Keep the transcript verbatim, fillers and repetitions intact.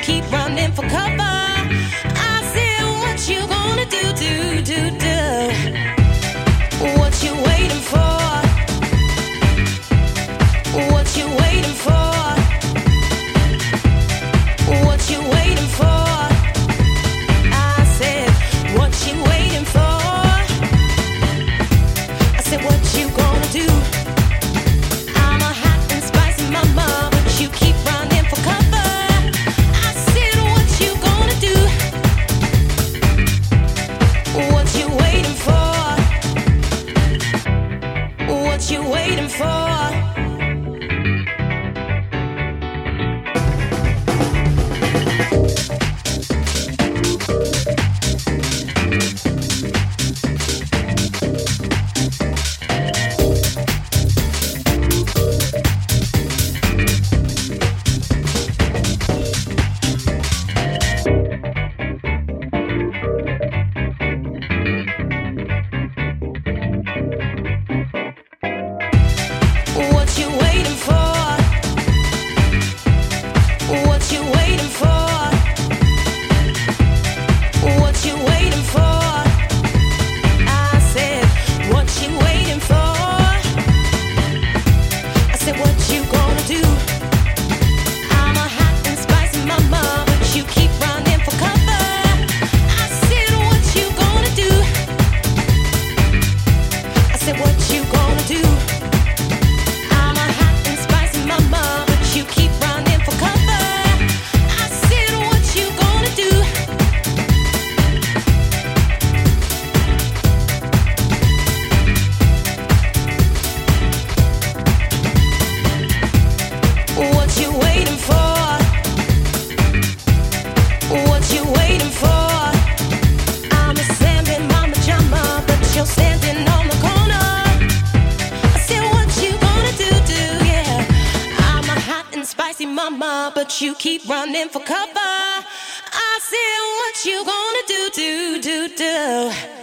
keep running for cover. I said, what you gonna do, do, do, do? What you waiting for? What you waiting for? What you waiting for? I said, what you waiting for? I said, what you gonna do? I'm a hot and spicy mama, but you keep running for cover. I said, what you gonna do? What you waiting for? What you waiting for? What you waiting for? What you waiting for? What you waiting for? I said, what you waiting for? I said, what you gonna do? I'm a hot and spicy mama, but you keep running for cover. I said, what you gonna do? I said, what you gonna do? I'm a hot and spicy mama, but you keep running for cover. I said, what you gonna do? What you waiting for? What you waiting for? I'm a Sandman mama jama, but you're standing on the corner. I said, what you gonna do, do, yeah. I'm a hot and spicy mama, but you keep running for cover. I said, what you gonna do, do, do, do?